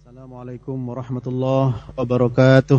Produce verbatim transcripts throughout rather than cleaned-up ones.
Assalamualaikum warahmatullahi wabarakatuh.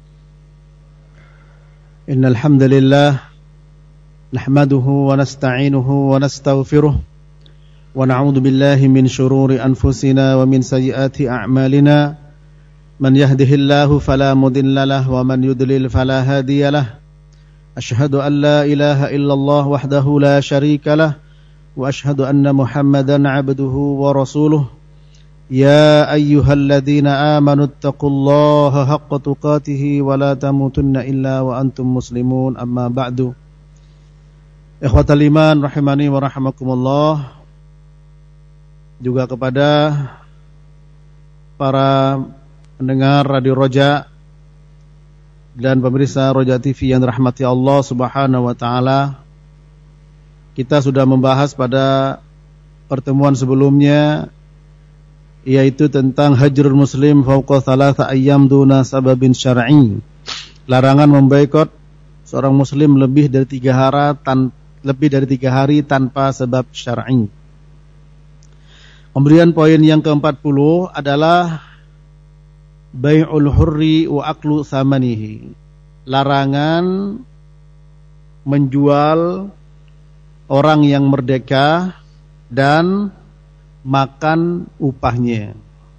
Innal hamdalillah nahmaduhu wa nasta'inuhu wa nastaghfiruh wa na'udzu billahi min shururi anfusina wa min sayyiati a'malina. Man yahdihillahu fala mudilla lahu wa man yudlil fala hadiya lahu. Asyhadu an la ilaha illallah wahdahu la syarika lahu wa asyhadu anna Muhammadan 'abduhu wa rasuluh. Ya ayyuhalladzina amanu taqullaha haqqa tuqatih wa la tamutunna illa wa antum muslimun, amma ba'du. Ikhwatal iman rahimani wa rahimakumullah. Juga kepada para pendengar Radio Roja dan pemirsa Roja T V yang dirahmati Allah Subhanahu wa taala. Kita sudah membahas pada pertemuan sebelumnya, yaitu tentang hajrul muslim fauqa thalatha ayyam duna sababin syar'i. Larangan memboikot seorang muslim lebih dari tiga hari tan, lebih dari tiga hari tanpa sebab syar'i. Kemudian poin yang keempat puluh adalah bai'ul hurri wa aklu thamanihi. Larangan menjual orang yang merdeka dan makan upahnya.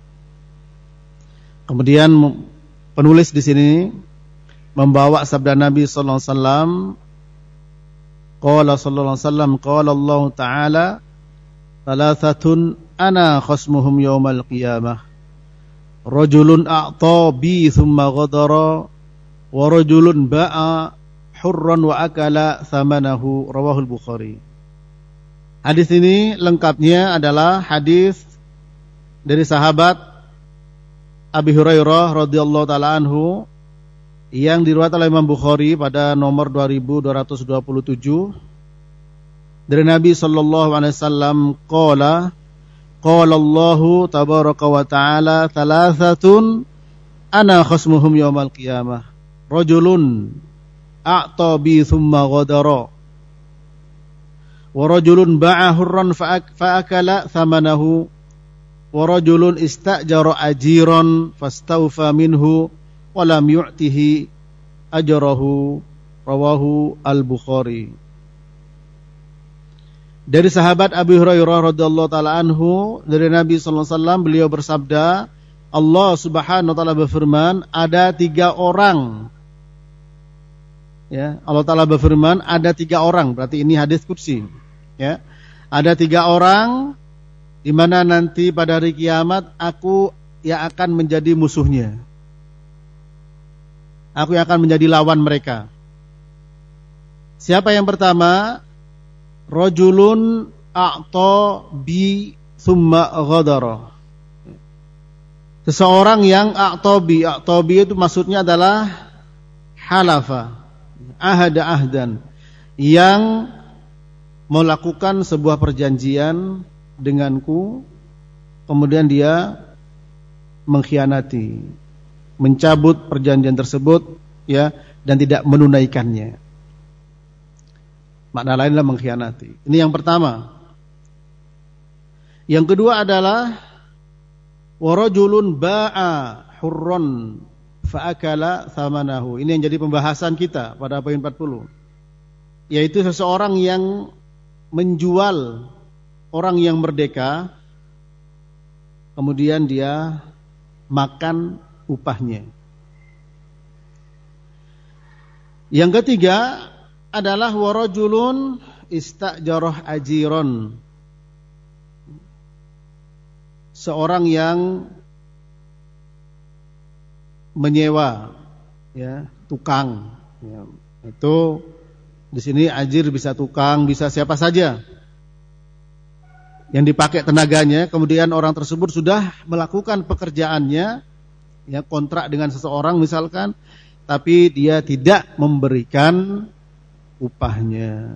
Kemudian penulis di sini membawa sabda Nabi sallallahu alaihi wasallam. Qala sallallahu alaihi wasallam, qala Allah Ta'ala, "Thalathatun ana khasmuhum yaumal qiyamah. Rajulun a'ta bi thumma ghadara wa rajulun ba'a hurran wa akala thamanahu." Rawahul Bukhari. Hadis ini lengkapnya adalah hadis dari sahabat Abi Hurairah radhiyallahu taala anhu yang diriwayatkan oleh Imam Bukhari pada nomor dua ribu dua ratus dua puluh tujuh dari Nabi sallallahu alaihi wasallam qala qala Allahu tabaraka wa taala thalathatun ana khasmuhum yaumal qiyamah rajulun a'ta bi thumma ghadara wa rajulun ba'a hurran fa'akala thamanahu wa rajulun istajara ajiran fastawfa minhu wa lam yu'tihi ajrahu. Rawahu Al-Bukhari. Dari sahabat Abu Hurairah radhiyallahu taala anhu, dari Nabi sallallahu alaihi wasallam, beliau bersabda, Allah Subhanahu wa taala berfirman, ada tiga orang. Ya, Allah Ta'ala berfirman, ada tiga orang, berarti ini hadis qudsi. Ya, ada tiga orang di mana nanti pada hari kiamat aku yang akan menjadi musuhnya. Aku yang akan menjadi lawan mereka. Siapa yang pertama? Rajulun a'ta bi thumma ghadara. Seseorang yang a'ta bi, a'ta bi itu maksudnya adalah halafa, ahada ahdan, yang melakukan sebuah perjanjian denganku, kemudian dia mengkhianati, mencabut perjanjian tersebut, ya, dan tidak menunaikannya. Makna lainnya mengkhianati. Ini yang pertama. Yang kedua adalah warajulun ba'a hurran fa'akala thamanahu. Ini yang jadi pembahasan kita pada poin empat puluh. Yaitu seseorang yang menjual orang yang merdeka, kemudian dia makan upahnya. Yang ketiga adalah warajulun istajarah ajiron. Seorang yang menyewa, ya, tukang, ya. Itu di sini ajir bisa tukang, bisa siapa saja yang dipakai tenaganya, kemudian orang tersebut sudah melakukan pekerjaannya, ya, kontrak dengan seseorang misalkan, tapi dia tidak memberikan upahnya.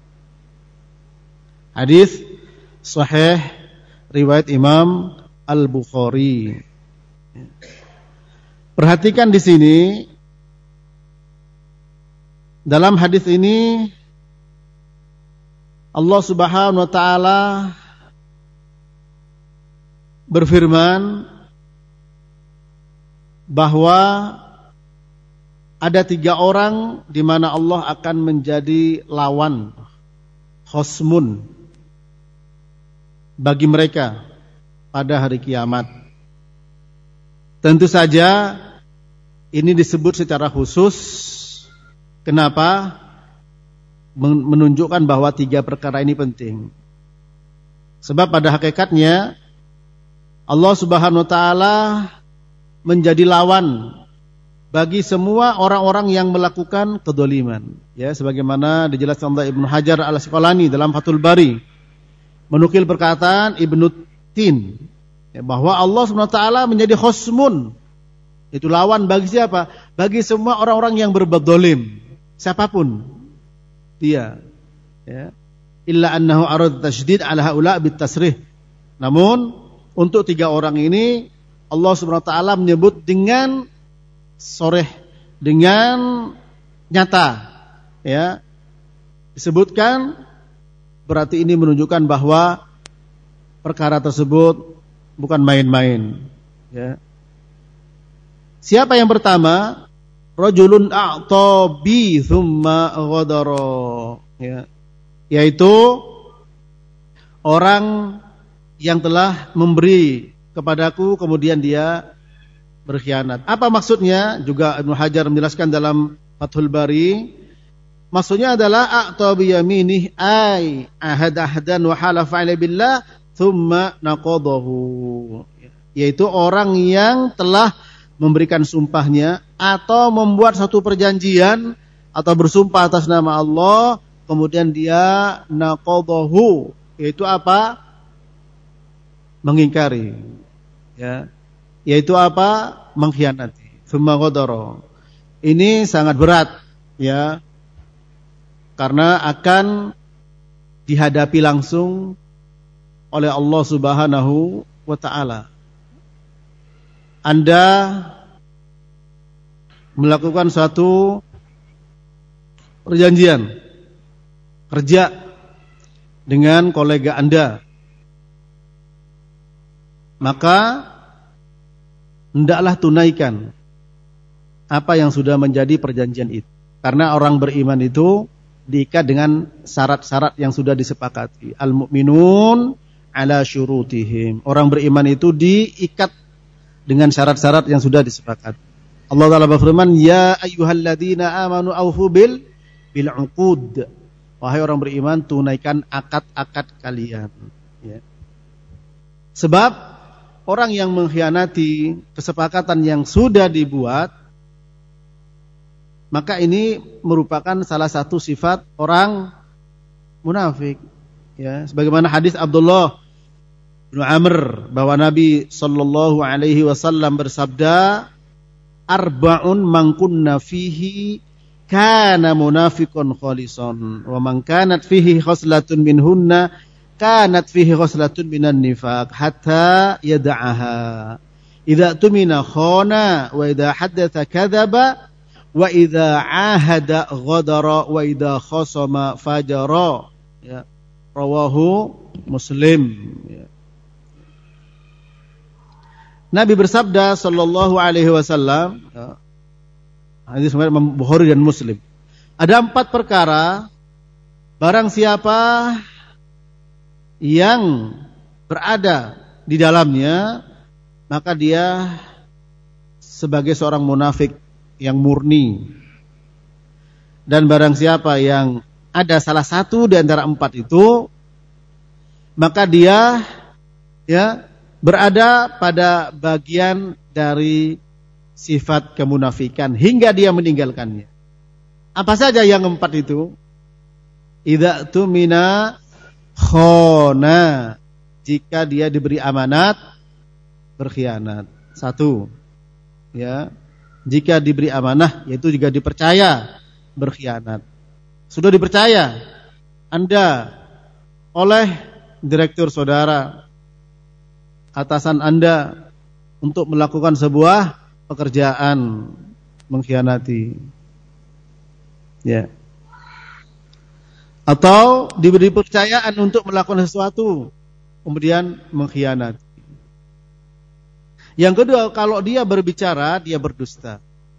Hadis sahih riwayat Imam Al-Bukhari. Perhatikan di sini, dalam hadis ini Allah Subhanahu wa taala berfirman, bahwa ada tiga orang di mana Allah akan menjadi lawan, khosmun, bagi mereka pada hari kiamat. Tentu saja ini disebut secara khusus. Kenapa? Menunjukkan bahwa tiga perkara ini penting. Sebab pada hakikatnya Allah Subhanahu wa taala menjadi lawan bagi semua orang-orang yang melakukan kedzaliman. Ya, sebagaimana dijelaskan oleh Ibnu Hajar Al-Asqalani dalam Fathul Bari, menukil perkataan Ibnu Tin, ya, bahwa Allah Subhanahu wa taala menjadi khosmun. Itu lawan bagi siapa? Bagi semua orang-orang yang berbuat zalim, siapapun dia. Ya. Illa annahu arad tasydid ala haula bitasrih. Namun untuk tiga orang ini Allah Subhanahu wa taala menyebut dengan soreh, dengan nyata, ya. Disebutkan, berarti ini menunjukkan bahwa perkara tersebut bukan main-main, ya. Siapa yang pertama? Rajulun a'ta bi tsumma ghadara, ya. Yaitu orang yang telah memberi kepadaku kemudian dia berkhianat. Apa maksudnya? Juga Ibnu Hajar menjelaskan dalam Fathul Bari. Maksudnya adalah a'ta bi yaminih ay ahad ahdan wa halafa ala billah thumma naqadahu. Yaitu orang yang telah memberikan sumpahnya atau membuat satu perjanjian atau bersumpah atas nama Allah kemudian dia naqadahu, yaitu apa? Mengingkari, ya, yaitu apa? Mengkhianati. Tsumma ghadara. Ini sangat berat, ya, karena akan dihadapi langsung oleh Allah Subhanahu wa taala. Anda melakukan suatu perjanjian kerja dengan kolega Anda, maka hendaklah tunaikan apa yang sudah menjadi perjanjian itu. Karena orang beriman itu diikat dengan syarat-syarat yang sudah disepakati. Al-mu'minun ala syurutihim. Orang beriman itu diikat dengan syarat-syarat yang sudah disepakati. Allah Ta'ala berfirman, ya ayyuhalladzina amanu awfu bil bil uqud. Wahai orang beriman, tunaikan akad-akad kalian. Ya. Sebab orang yang mengkhianati kesepakatan yang sudah dibuat, maka ini merupakan salah satu sifat orang munafik. Ya, sebagaimana hadis Abdullah bin Amr bahwa Nabi Sallallahu Alaihi Wasallam bersabda, arba'un man kunna fihi kana munafiqun khalisan, wa man kanat fihi khoslatun minhunna kanat fihi khoslatun minan nifaq hatta yada'aha. Idza tumina khana wa idza haddatsa kadzaba wa idza ahada ghadara wa idza khasama fajara. Ya. Rawahu Muslim. Ya. Nabi bersabda sallallahu alaihi wasallam, ya, hadis riwayat Bukhari dan Muslim. Ada empat perkara, barang siapa yang berada di dalamnya, maka dia sebagai seorang munafik yang murni. Dan barang siapa yang ada salah satu di antara empat itu, maka dia ya berada pada bagian dari sifat kemunafikan hingga dia meninggalkannya. Apa saja yang empat itu? Idza tumina khona, jika dia diberi amanat berkhianat. Satu, ya, jika diberi amanah, yaitu jika dipercaya berkhianat. Sudah dipercaya Anda oleh direktur saudara, atasan Anda, untuk melakukan sebuah pekerjaan, mengkhianati, ya. Atau diberi kepercayaan untuk melakukan sesuatu, kemudian mengkhianati. Yang kedua, kalau dia berbicara, dia berdusta.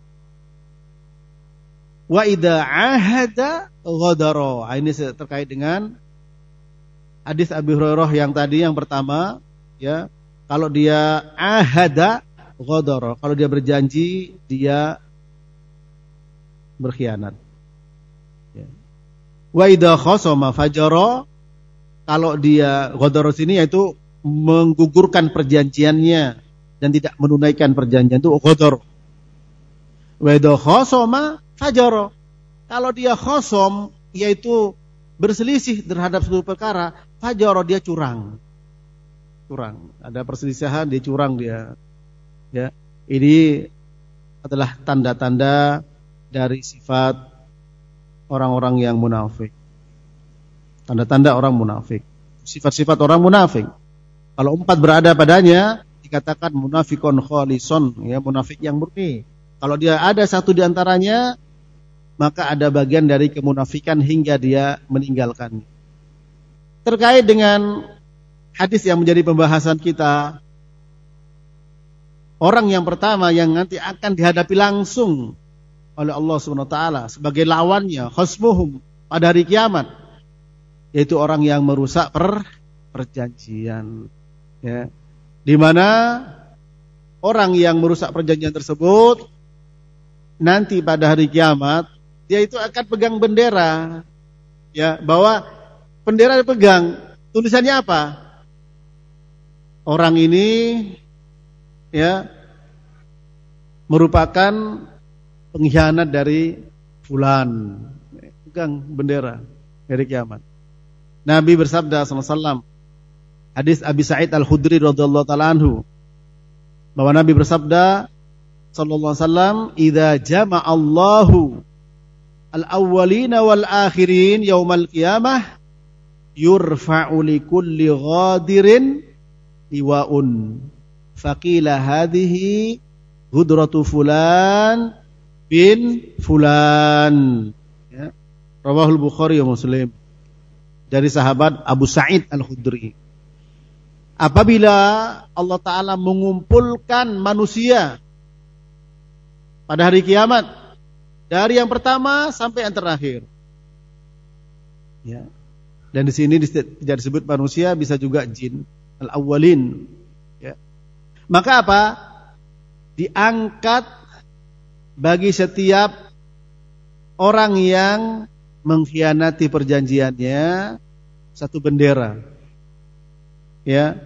Wa idza ahada ghadara. Ini terkait dengan hadis Abi Hurairah yang tadi yang pertama, ya. Kalau dia ahada ghadara, kalau dia berjanji, dia berkhianat. Ya. Wa idza khasama fajara, kalau dia ghadara sini yaitu menggugurkan perjanjiannya dan tidak menunaikan perjanjian, itu ghadar. Wa idza khasama fajara, kalau dia khasam yaitu berselisih terhadap suatu perkara, fajara, dia curang. Curang. Ada perselisihan, dia curang dia. Ya. Ini adalah tanda-tanda dari sifat orang-orang yang munafik. Tanda-tanda orang munafik. Sifat-sifat orang munafik. Kalau empat berada padanya, dikatakan munafikon khalison, ya, munafik yang murni. Kalau dia ada satu di antaranya, maka ada bagian dari kemunafikan hingga dia meninggalkannya. Terkait dengan hadis yang menjadi pembahasan kita, orang yang pertama yang nanti akan dihadapi langsung oleh Allah Subhanahu wa taala sebagai lawannya, khasmuhum, pada hari kiamat, yaitu orang yang merusak per, perjanjian, ya. Di mana orang yang merusak perjanjian tersebut nanti pada hari kiamat, dia itu akan pegang bendera, ya, bahwa bendera dipegang, tulisannya apa? Orang ini, ya, merupakan pengkhianat dari fulan. Pegang bendera dari kiamat. Nabi bersabda sallallahu alaihi wasallam, hadis Abi Sa'id Al-Khudri radhiyallahu ta'ala anhu, bahwa Nabi bersabda sallallahu alaihi wasallam, "Idza jama'allahu al-awwalina wal akhirin yaumal qiyamah yurfa'u likulli ghadirin liwa'un faqila hadhihi hudratu fulan bin fulan." Ya. Rawahul Bukhari wa Muslim, dari sahabat Abu Sa'id Al-Khudri. Apabila Allah Ta'ala mengumpulkan manusia pada hari kiamat, dari yang pertama sampai yang terakhir, ya. Dan di sini tidak disebut manusia, bisa juga jin, al-awwalin, ya. Maka apa? Diangkat bagi setiap orang yang mengkhianati perjanjiannya satu bendera, ya.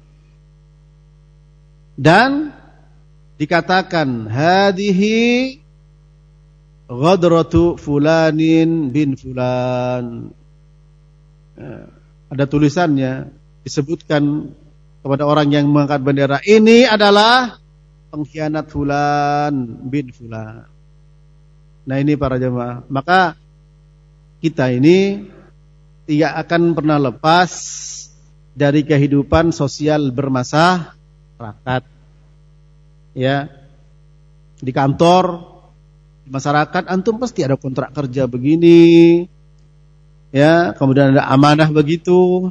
Dan dikatakan hadhihi ghadratu fulanin bin fulan. Ya, ada tulisannya, disebutkan kepada orang yang mengangkat bendera, ini adalah pengkhianat fulan bin fulan. Nah, ini para jemaah, maka kita ini tidak akan pernah lepas dari kehidupan sosial bermasyarakat, ya. Di kantor, di masyarakat, antum pasti ada kontrak kerja begini, ya, kemudian ada amanah begitu.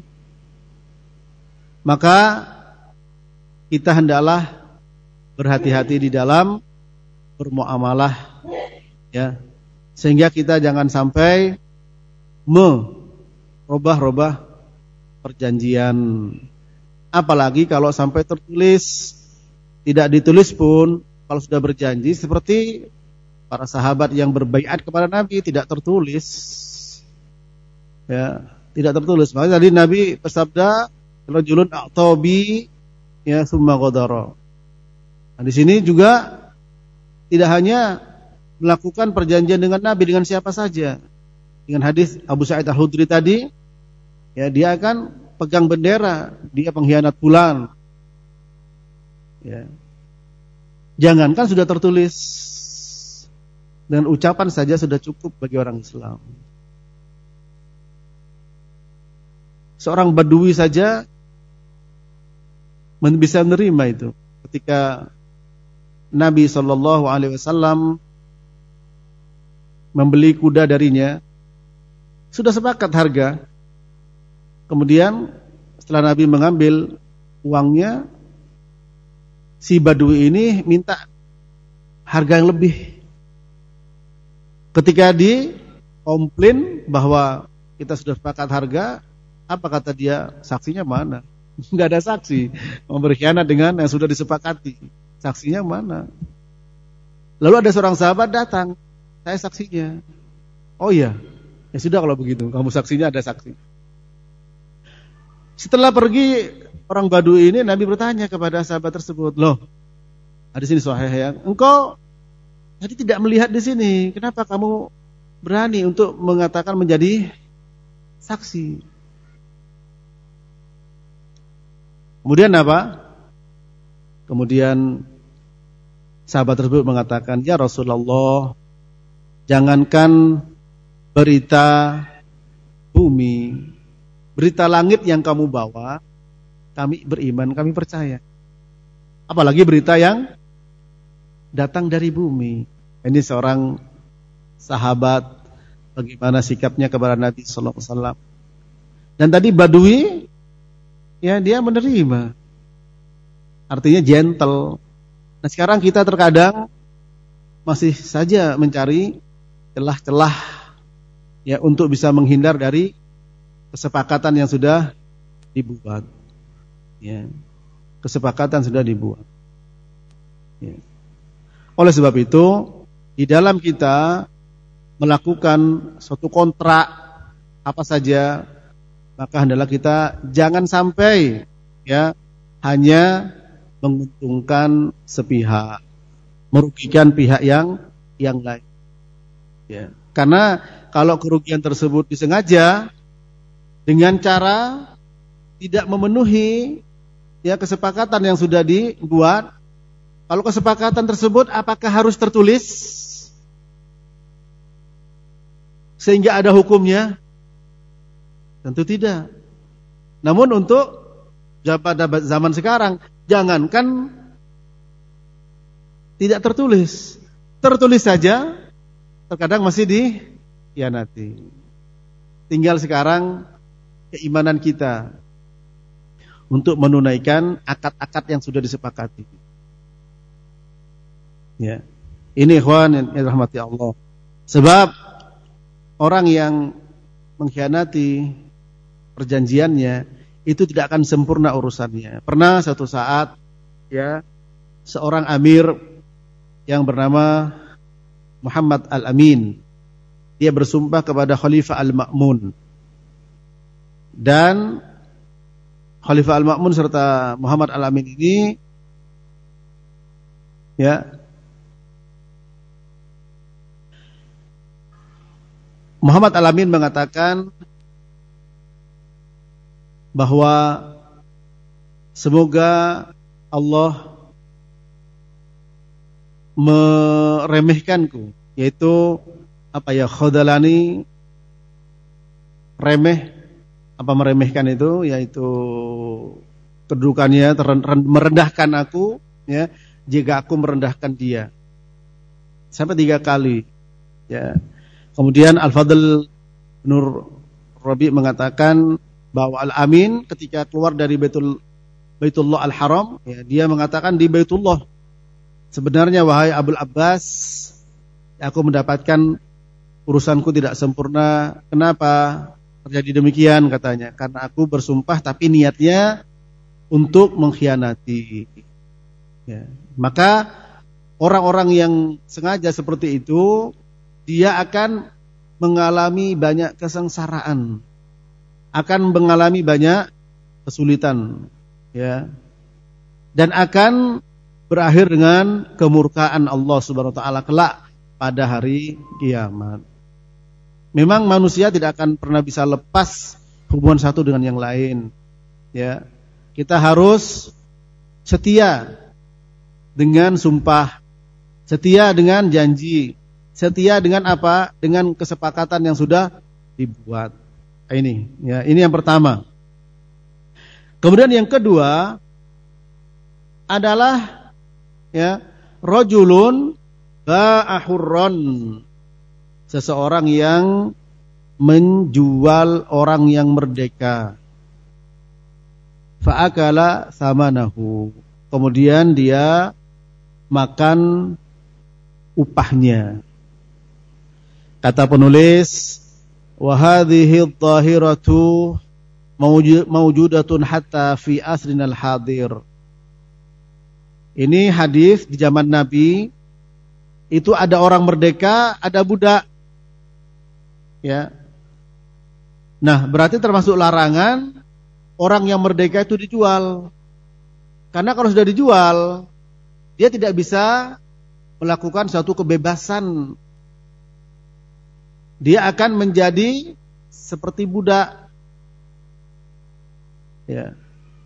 Maka kita hendaklah berhati-hati di dalam bermuamalah, ya, sehingga kita jangan sampai merubah-rubah perjanjian. Apalagi kalau sampai tertulis, tidak ditulis pun, kalau sudah berjanji, seperti para sahabat yang berbaiat kepada Nabi, tidak tertulis, ya, tidak tertulis. Makanya tadi Nabi bersabda, rajulun a'tabi, ya, summa ghadara. Nah, di sini juga tidak hanya melakukan perjanjian dengan Nabi, dengan siapa saja. Dengan hadis Abu Sa'id Al-Khudri tadi, ya, dia akan pegang bendera, dia pengkhianat fulan, ya. Jangankan sudah tertulis, dengan ucapan saja sudah cukup bagi orang Islam. Seorang Badui saja bisa menerima itu. Ketika Nabi Shallallahu Alaihi Wasallam membeli kuda darinya, sudah sepakat harga. Kemudian setelah Nabi mengambil uangnya, si Badui ini minta harga yang lebih. Ketika di komplain bahwa kita sudah sepakat harga, apa kata dia? Saksinya mana? Enggak ada saksi. Mau berkhianat dengan yang sudah disepakati. Saksinya mana? Lalu ada seorang sahabat datang, saya saksinya. Oh iya, ya sudah kalau begitu, kamu saksinya, ada saksi. Setelah pergi orang Badui ini, Nabi bertanya kepada sahabat tersebut, loh, ada sini Sahih ya, engkau tadi tidak melihat di sini, kenapa kamu berani untuk mengatakan menjadi saksi? Kemudian apa? Kemudian sahabat tersebut mengatakan, ya Rasulullah, jangankan berita bumi, berita langit yang kamu bawa, kami beriman, kami percaya. Apalagi berita yang datang dari bumi. Ini seorang sahabat, bagaimana sikapnya kepada Nabi Sallallahu Alaihi Wasallam. Dan tadi Badui, ya dia menerima. Artinya gentle. Nah sekarang kita terkadang masih saja mencari celah-celah ya untuk bisa menghindar dari kesepakatan yang sudah dibuat. Ya. Kesepakatan sudah dibuat. Ya. Oleh sebab itu, di dalam kita melakukan suatu kontrak apa saja, maka hendaklah kita jangan sampai ya hanya menguntungkan sepihak, merugikan pihak yang yang lain. Ya. Karena kalau kerugian tersebut disengaja dengan cara tidak memenuhi ya kesepakatan yang sudah dibuat, kalau kesepakatan tersebut apakah harus tertulis sehingga ada hukumnya? Tentu tidak. Namun untuk pada zaman sekarang, jangankan tidak tertulis, tertulis saja terkadang masih dikhianati. Tinggal sekarang keimanan kita untuk menunaikan akad-akad yang sudah disepakati. Ya. Ini ikhwan yang dirahmati Allah. Sebab orang yang mengkhianati perjanjiannya itu tidak akan sempurna urusannya. Pernah satu saat ya seorang amir yang bernama Muhammad Al-Amin, dia bersumpah kepada Khalifah Al-Ma'mun. Dan Khalifah Al-Ma'mun serta Muhammad Al-Amin ini ya Muhammad Al-Amin mengatakan bahwa semoga Allah meremehkanku, yaitu apa ya, khadalani, remeh, apa meremehkan itu, yaitu kedudukannya merendahkan aku ya jika aku merendahkan dia, sampai tiga kali ya. Kemudian Al-Fadl Nur Rabi mengatakan bahwa Al-Amin ketika keluar dari Baitul Baitullah Al-Haram ya, dia mengatakan di Baitullah, sebenarnya wahai Abul Abbas, aku mendapatkan urusanku tidak sempurna. Kenapa terjadi demikian? Katanya, karena aku bersumpah tapi niatnya untuk mengkhianati ya. Maka orang-orang yang sengaja seperti itu, dia akan mengalami banyak kesengsaraan, akan mengalami banyak kesulitan ya, dan akan berakhir dengan kemurkaan Allah Subhanahu wa taala kelak pada hari kiamat. Memang manusia tidak akan pernah bisa lepas hubungan satu dengan yang lain ya. Kita harus setia dengan sumpah, setia dengan janji, setia dengan apa? Dengan kesepakatan yang sudah dibuat. Ini ya, ini yang pertama. Kemudian yang kedua adalah ya, rajulun ba'ahurron, seseorang yang menjual orang yang merdeka. Fa'akala samanahu, kemudian dia makan upahnya. Kata penulis, wa hadhihi adh-dhahiratu mawjudatun hatta fi asrinal hadir. Ini hadis di zaman Nabi itu ada orang merdeka, ada budak. Ya. Nah, berarti termasuk larangan orang yang merdeka itu dijual. Karena kalau sudah dijual, dia tidak bisa melakukan suatu kebebasan. Dia akan menjadi seperti budak. Ya.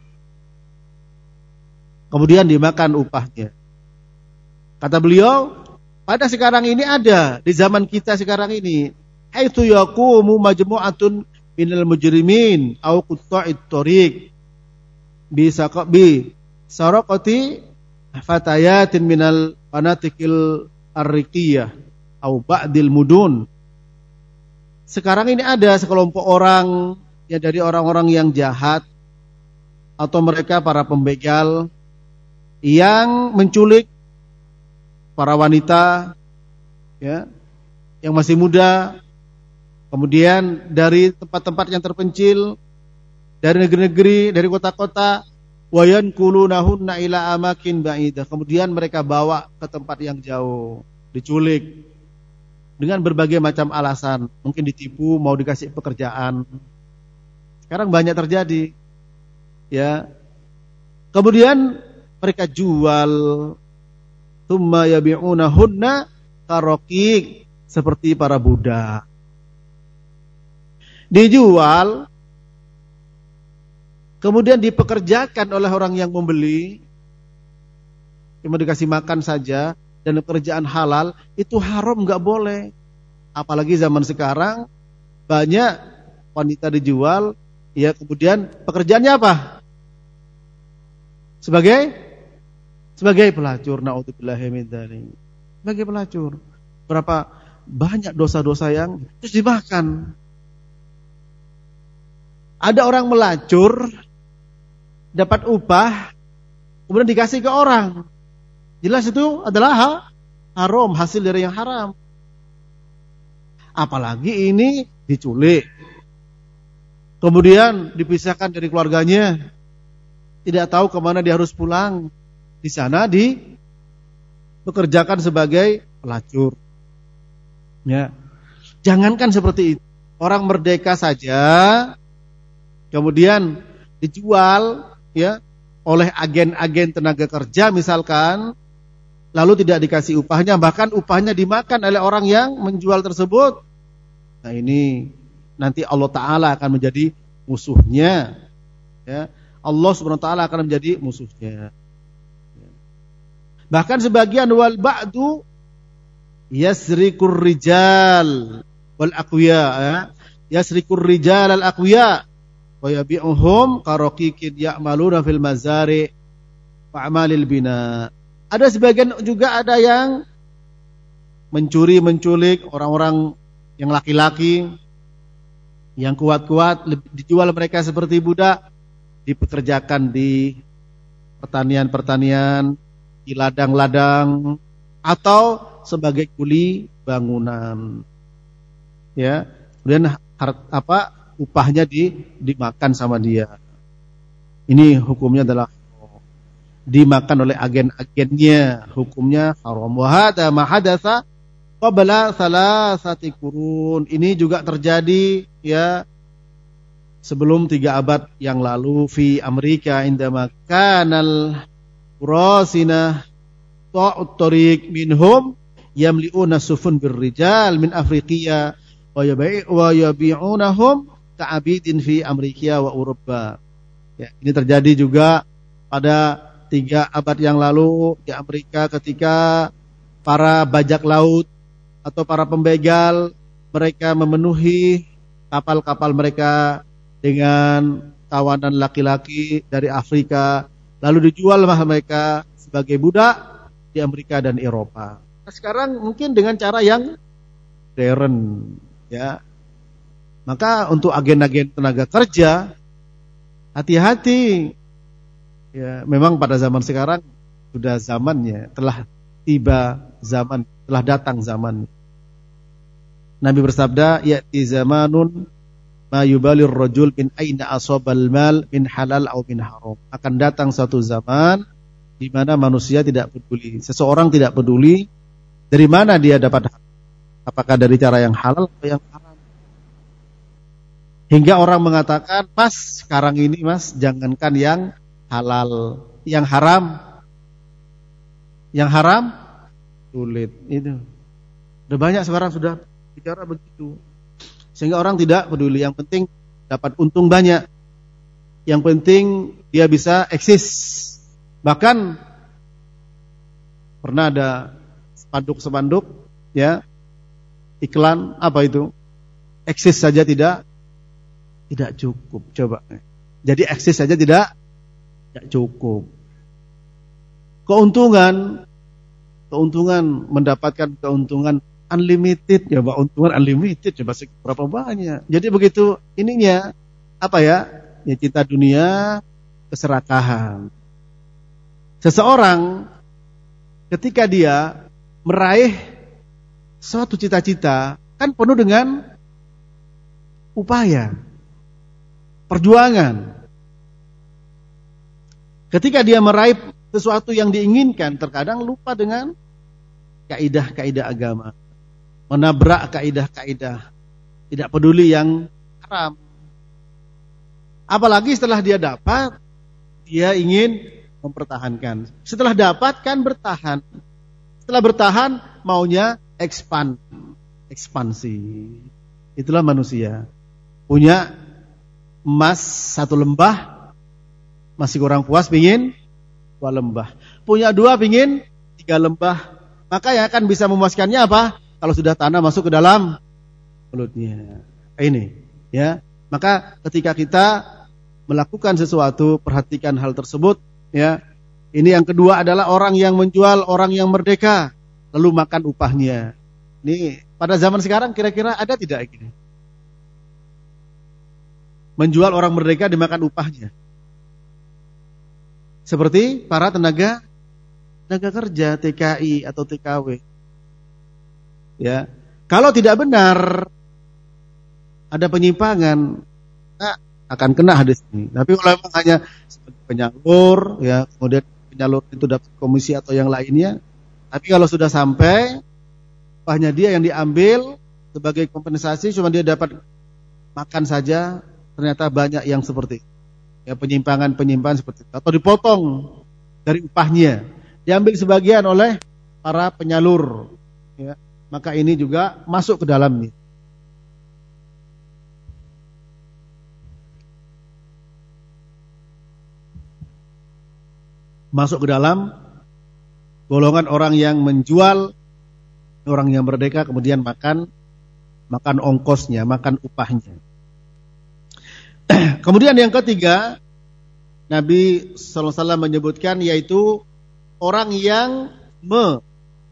Kemudian dimakan upahnya. Kata beliau, pada sekarang ini ada di zaman kita sekarang ini, haitsu yaqumu majmu'atun minal mujrimin aw qutta'it thariq bi saqabi saraqati fatayatin minal fanatikil arriqiyah aw ba'dil mudun. Sekarang ini ada sekelompok orang ya dari orang-orang yang jahat atau mereka para pembegal yang menculik para wanita ya yang masih muda, kemudian dari tempat-tempat yang terpencil, dari negeri-negeri, dari kota-kota, wayankulunahunna ila amakin ba'idah. Kemudian mereka bawa ke tempat yang jauh, diculik dengan berbagai macam alasan, mungkin ditipu, mau dikasih pekerjaan. Sekarang banyak terjadi. Ya. Kemudian mereka jual, tsumma yabi'unahunna karoqiq, seperti para budak. Dijual, kemudian dipekerjakan oleh orang yang membeli, cuma dikasih makan saja, dan pekerjaan halal, itu haram, nggak boleh. Apalagi zaman sekarang banyak wanita dijual, ya kemudian pekerjaannya apa? Sebagai sebagai pelacur, naudzubillahi min dzalik. Sebagai pelacur. Berapa banyak dosa-dosa yang terus dimakan. Ada orang melacur, dapat upah, kemudian dikasih ke orang. Jelas itu adalah haram, hasil dari yang haram. Apalagi ini diculik, kemudian dipisahkan dari keluarganya, tidak tahu kemana dia harus pulang. Di sana dipekerjakan sebagai pelacur. Ya, jangankan seperti itu, orang merdeka saja, kemudian dijual, ya, oleh agen-agen tenaga kerja misalkan, lalu tidak dikasih upahnya, bahkan upahnya dimakan oleh orang yang menjual tersebut. Nah ini nanti Allah Ta'ala akan menjadi musuhnya. Ya, Allah Subhanahu Wa Ta'ala akan menjadi musuhnya. Bahkan sebagian wal ba'du yasrikur rijal wal aqwiya, ya. Yasrikur rijal al aqwiya wa yabi'uhum karaqiqin ya'maluna fil mazari fa'amalil bina. Ada sebagian juga ada yang mencuri, menculik orang-orang yang laki-laki, yang kuat-kuat, dijual mereka seperti budak, dipekerjakan di pertanian-pertanian, di ladang-ladang, atau sebagai kuli bangunan. Ya, kemudian hart, apa upahnya di, dimakan sama dia. Ini hukumnya adalah dimakan oleh agen-agennya, hukumnya haram. Wa hadza ma hadatsa qabla salasati qurun. Ini juga terjadi ya sebelum tiga abad yang lalu fi Amerika, indama kanal qurasina ta'ut tariq minhum yamli'una sufun birrijal min Afriqiya wa yabi'u wa yabi'unahum ka'abidin fi Amerika wa Eropa. Ya, ini terjadi juga pada tiga abad yang lalu di Amerika ketika para bajak laut atau para pembegal mereka memenuhi kapal-kapal mereka dengan tawanan laki-laki dari Afrika, lalu dijual mereka sebagai budak di Amerika dan Eropa. Nah, sekarang mungkin dengan cara yang modern, ya. Maka untuk agen-agen tenaga kerja, hati-hati. Ya, memang pada zaman sekarang sudah zamannya, telah tiba zaman, telah datang zaman. Nabi bersabda, ya'ti zamanun ma yubalir rajul min aina asabal mal min halal atau min haram. Akan datang suatu zaman di mana manusia tidak peduli, seseorang tidak peduli dari mana dia dapat, apakah dari cara yang halal atau yang haram. Hingga orang mengatakan, "Mas, sekarang ini Mas, jangankan yang halal, yang haram, yang haram sulit." Itu. Udah banyak sekarang sudah bicara begitu. Sehingga orang tidak peduli, yang penting dapat untung banyak. Yang penting dia bisa eksis. Bahkan pernah ada spanduk-spanduk ya, iklan apa itu? Eksis saja tidak tidak cukup. Coba. Jadi eksis saja tidak tidak cukup. Keuntungan keuntungan mendapatkan keuntungan unlimited, ya Pak, untungan unlimited, coba berapa banyak. Jadi begitu ininya, apa ya, ya cinta dunia, keserakahan. Seseorang ketika dia meraih suatu cita-cita, kan penuh dengan upaya, perjuangan. Ketika dia meraih sesuatu yang diinginkan, terkadang lupa dengan kaidah-kaidah agama. Menabrak kaidah-kaidah, tidak peduli yang haram. Apalagi setelah dia dapat, dia ingin mempertahankan. Setelah dapat kan bertahan. Setelah bertahan maunya expand, ekspansi. Itulah manusia. Punya emas satu lembah, masih kurang puas, pingin dua lembah. Punya dua, pingin tiga lembah. Maka yang akan bisa memuaskannya apa? Kalau sudah tanah masuk ke dalam mulutnya. Ini, ya. Maka ketika kita melakukan sesuatu, perhatikan hal tersebut, ya. Ini yang kedua adalah orang yang menjual orang yang merdeka, lalu makan upahnya. Ini pada zaman sekarang kira-kira ada tidak ini? Menjual orang merdeka dimakan upahnya. Seperti para tenaga tenaga kerja T K I atau T K W. Ya, kalau tidak benar, ada penyimpangan, nah, akan kena hadis ini. Tapi kalau memang hanya penyalur, ya, kemudian penyalur itu dapat komisi atau yang lainnya, tapi kalau sudah sampai, upahnya dia yang diambil sebagai kompensasi, cuma dia dapat makan saja, ternyata banyak yang seperti itu. Ya, penyimpangan-penyimpangan seperti itu, atau dipotong dari upahnya, diambil sebagian oleh para penyalur, ya. Maka ini juga masuk ke dalamnya. Masuk ke dalam golongan orang yang menjual orang yang merdeka, kemudian makan makan ongkosnya, makan upahnya. Kemudian yang ketiga, Nabi sallallahu alaihi wasallam menyebutkan, yaitu orang yang me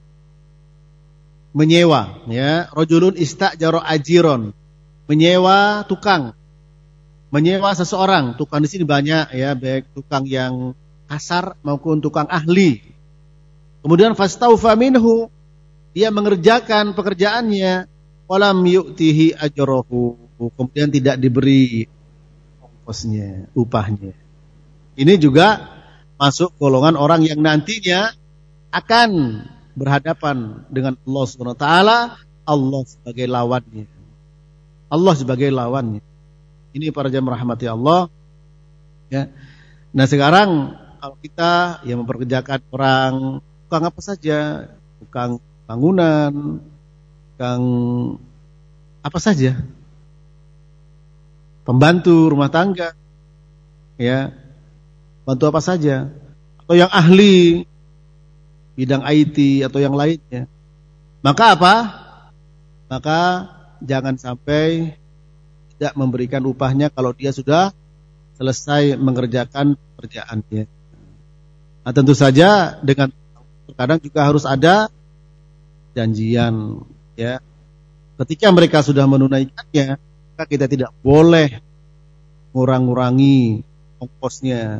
menyewa, ya, rajulun istajara ajiron, menyewa tukang, menyewa seseorang. Tukang di sini banyak, ya, baik tukang yang kasar maupun tukang ahli. Kemudian fastaufa minhu, dia mengerjakan pekerjaannya, walam yu'tihi ajrahu, kemudian tidak diberi ongkosnya, upahnya. Ini juga masuk golongan orang yang nantinya akan berhadapan dengan Allah Subhanahu wa taala, Allah sebagai lawannya. Allah sebagai lawannya. Ini para jamaah rahmati Allah, ya. Nah, sekarang kalau kita yang memperkerjakan orang, tukang apa saja, tukang bangunan, tukang apa saja, pembantu rumah tangga, ya, bantu apa saja, atau yang ahli bidang I T atau yang lainnya, maka apa? Maka jangan sampai tidak memberikan upahnya kalau dia sudah selesai mengerjakan pekerjaannya. Nah, tentu saja dengan terkadang juga harus ada janjian, ya. Ketika mereka sudah menunaikannya, maka kita tidak boleh ngurang-ngurangi ongkosnya.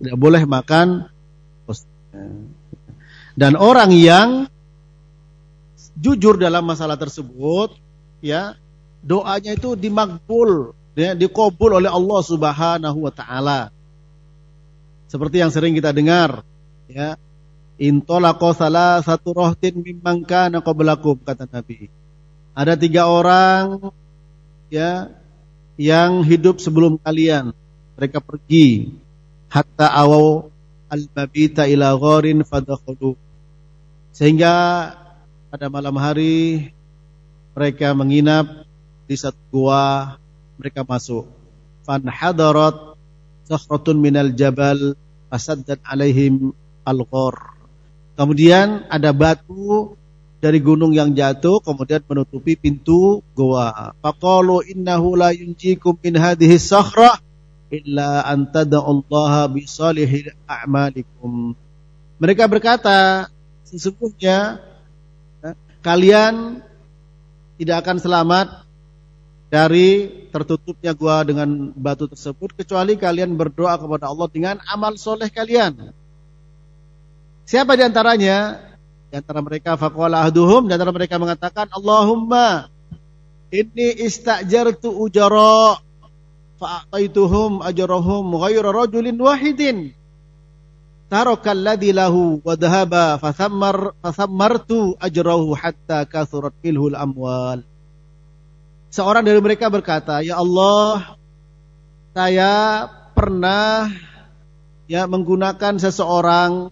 Tidak boleh makan posnya. Dan orang yang jujur dalam masalah tersebut, ya, doanya itu dimakbul, ya, dikabul oleh Allah Subhanahu wa taala. Seperti yang sering kita dengar, ya, intolaqa salasatu rahtin mimman kana qablakum, kata Nabi. Ada tiga orang, ya, yang hidup sebelum kalian. Mereka pergi hatta awaw al-mabita ila gharin fadakhulu. Sehingga pada malam hari mereka menginap di satu gua, mereka masuk. Fan hadarat sakhratun minal jabal fasaddat alaihim al-ghar. Kemudian ada batu dari gunung yang jatuh kemudian menutupi pintu gua. Faqalu innahu la yunjikum min hadhihi sakhrah illa an tad'ullaha bi salihil a'malikum. Mereka berkata, sesungguhnya kalian tidak akan selamat dari tertutupnya gua dengan batu tersebut kecuali kalian berdoa kepada Allah dengan amal soleh kalian. Siapa di antaranya? Di antara mereka faqala ahduhum, di antara mereka mengatakan, Allahumma inni istajartu ujara fa'ataituhum ajrahum ghayra rajulin wahidin tarakal ladzi lahu wa dhahaba fathammar fathammartu ajrahu hatta kathurat ilhul amwal. Seorang dari mereka berkata, ya Allah, saya pernah, ya, menggunakan seseorang,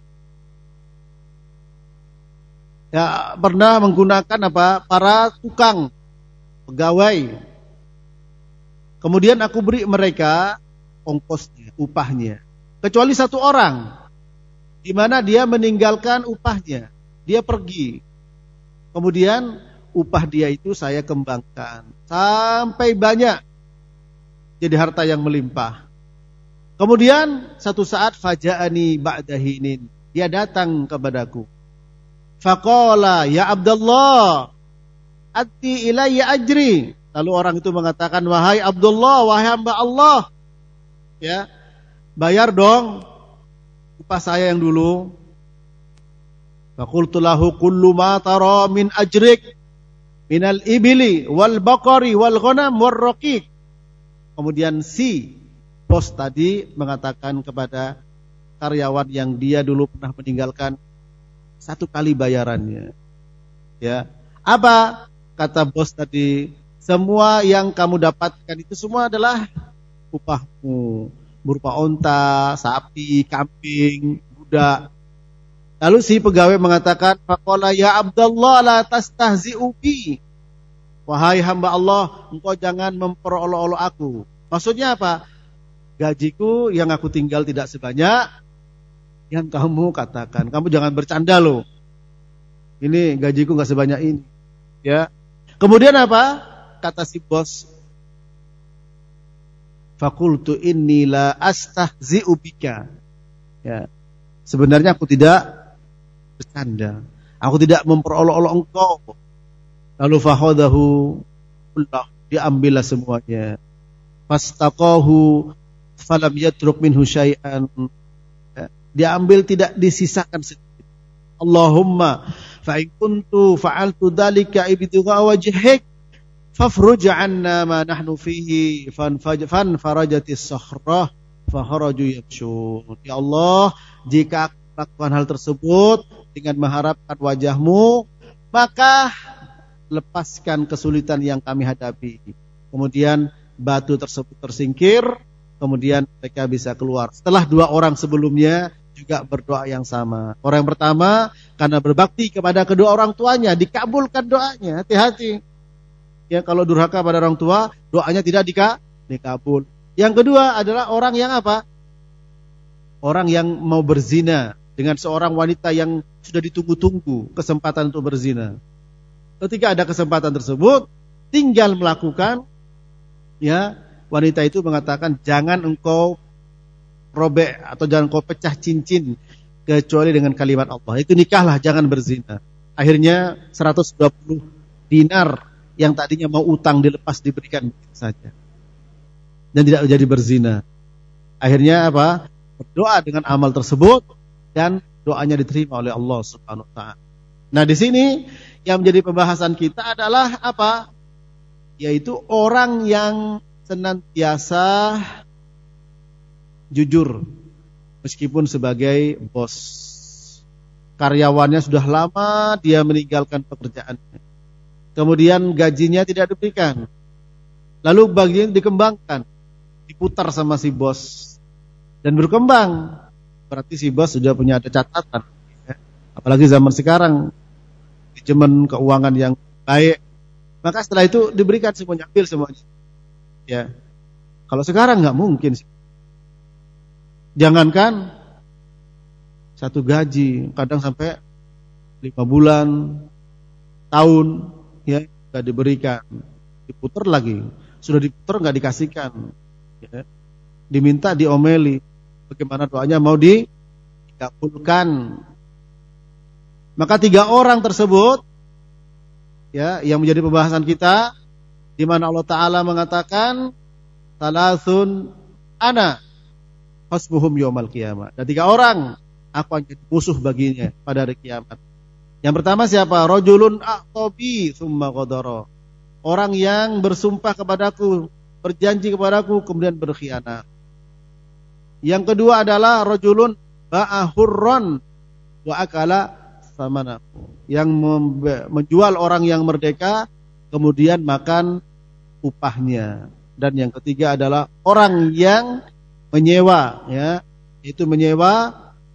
ya, pernah menggunakan apa? Para tukang pegawai. Kemudian aku beri mereka ongkosnya, upahnya. Kecuali satu orang, di mana dia meninggalkan upahnya, dia pergi. Kemudian upah dia itu saya kembangkan sampai banyak, jadi harta yang melimpah. Kemudian satu saat faja'ani ba'dahinin, dia datang kepadaku. Faqala ya Abdullah ati ilayya ajri. Lalu orang itu mengatakan, wahai Abdullah, wahai hamba Allah, ya, bayar dong upah saya yang dulu. Faqultu lahu kullu ma tara min ajrik minal ibili wal baqari wal ghanam war raqiq. Kemudian si bos tadi mengatakan kepada karyawan yang dia dulu pernah meninggalkan satu kali bayarannya. Ya, apa kata bos tadi? Semua yang kamu dapatkan itu semua adalah upahmu, berupa onta, sapi, kambing, budak. Lalu si pegawai mengatakan, faqala ya Abdullah la tastahzi'u bi. Wahai hamba Allah, engkau jangan memperolok-olok aku. Maksudnya apa? Gajiku yang aku tinggal tidak sebanyak yang kamu katakan. Kamu jangan bercanda loh. Ini gajiku enggak sebanyak ini. Ya. Kemudian apa? Kata si bos, faqultu inni la astahzi'u bika. Ya. Sebenarnya aku tidak bercanda. Aku tidak memperolok-olok engkau. Lalu fakhadahu kullah, diambillah semuanya. Fastaqahu falam yatruk minhu syai'an. Ya. Diambil, tidak disisakan sedikit. Allahumma fa in kuntu fa'altu dzalika ibtigha wajhik fafruj 'anna ma nahnu fihi fan farajatis sakhrah fa kharaju yamshun. Ya Allah, jika aku melakukan hal tersebut dengan mengharapkan wajahmu, maka lepaskan kesulitan yang kami hadapi. Kemudian batu tersebut tersingkir, kemudian mereka bisa keluar. Setelah dua orang sebelumnya juga berdoa yang sama. Orang yang pertama karena berbakti kepada kedua orang tuanya, dikabulkan doanya. Hati-hati. Ya, kalau durhaka pada orang tua, doanya tidak dika, dikabul. Yang kedua adalah orang yang apa? Orang yang mau berzina dengan seorang wanita yang sudah ditunggu-tunggu kesempatan untuk berzina. Ketika ada kesempatan tersebut, tinggal melakukan, ya, wanita itu mengatakan, jangan engkau robek atau jangan engkau pecah cincin kecuali dengan kalimat Allah. Itu nikahlah, jangan berzina. Akhirnya seratus dua puluh dinar yang tadinya mau utang dilepas, diberikan saja, dan tidak menjadi berzina. Akhirnya apa? berdoa dengan amal tersebut dan doanya diterima oleh Allah Subhanahu wa taala. Nah, di sini yang menjadi pembahasan kita adalah apa? Yaitu orang yang senantiasa jujur meskipun sebagai bos. Karyawannya sudah lama dia meninggalkan pekerjaannya. Kemudian gajinya tidak diberikan. Lalu bagian dikembangkan, diputar sama si bos dan berkembang. Berarti si bos sudah punya ada catatan. Apalagi zaman sekarang, manajemen keuangan yang baik. Maka setelah itu diberikan semuanya, ambil semuanya. Ya, kalau sekarang nggak mungkin. Jangankan satu gaji, kadang sampai lima bulan, tahun, ya nggak diberikan, diputar lagi. Sudah diputar nggak dikasihkan, ya. Diminta diomeli. Bagaimana doanya mau dikabulkan? Maka tiga orang tersebut, ya, yang menjadi pembahasan kita, di mana Allah Taala mengatakan, "Salasun ana hasbuhum yaumal qiyamah." Dan tiga orang aku akan jadi musuh baginya pada hari kiamat. Yang pertama siapa? Rajulun a'tabi tsumma qadara. Orang yang bersumpah kepadaku, berjanji kepadaku, kemudian berkhianat. Yang kedua adalah rajulun ba'a hurran wa akala samanahu. Yang menjual orang yang merdeka, kemudian makan upahnya. Dan yang ketiga adalah orang yang menyewa, ya, itu menyewa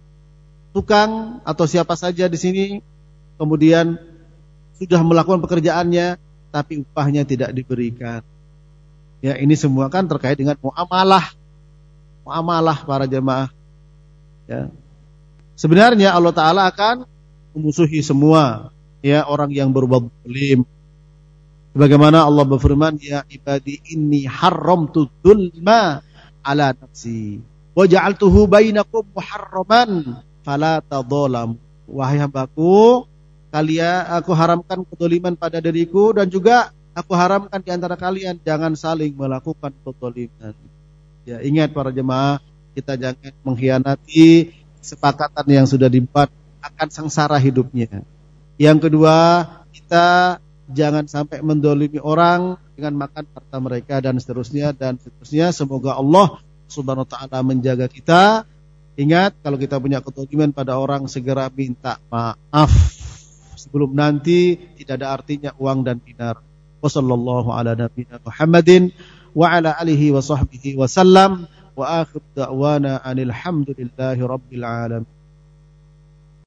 tukang atau siapa saja di sini, kemudian sudah melakukan pekerjaannya, tapi upahnya tidak diberikan. Ya, ini semua kan terkait dengan muamalah, muamalah para jemaah. Ya, sebenarnya Allah Taala akan memusuhi semua, ya, orang yang berbuat zalim. Sebagaimana Allah berfirman, ya ibadi inni haramtu dzulma ala nafsi wa ja'altuhu bainakum muharraman fala tadzalamu. Wahai hambaku, kalian aku haramkan kedzaliman pada diriku dan juga aku haramkan di antara kalian jangan saling melakukan kedzaliman. Ya, ingat para jemaah, kita jangan mengkhianati kesepakatan yang sudah dibuat, akan sengsara hidupnya. Yang kedua, kita jangan sampai mendolimi orang dengan makan harta mereka dan seterusnya dan seterusnya. Semoga Allah Subhanahu wa taala menjaga kita. Ingat, kalau kita punya kezaliman pada orang, segera minta maaf sebelum nanti tidak ada artinya uang dan dinar. Wassallallahu ala nabiyina Muhammadin wa ala alihi wa sahbihi wa sallam wa akhir da'wana anil hamdulillahi rabbil alamin.